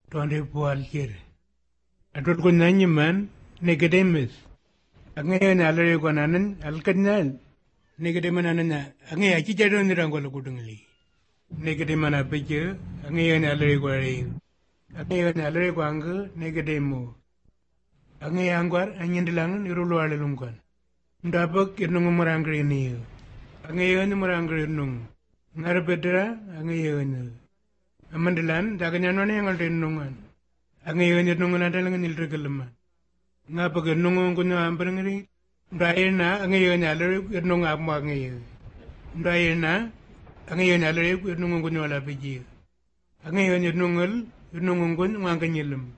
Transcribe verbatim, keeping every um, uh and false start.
tonde pual kir atot ko nanyiman Nicodemus angayon alare ko nanan alkanal Nicodemus nanan angay achi jadon nirangol kudungli Nicodemus na peche angayon alare ko re angayon alare ko ang Nicodemus angay angwar anyindilang irulo alelungkon ndabak irnung murangri ni angayon murangri nung ngarbedra angayon amandalan daganyan wana yang alden nungan angayon nungan adalang nilregalman ngapa ke nungun kuno ambrangri ndaina angayon alare nung amwa ngayon ndaina angayon alare nungun kuno ala peji angayon nungal nungun kun nganganyilum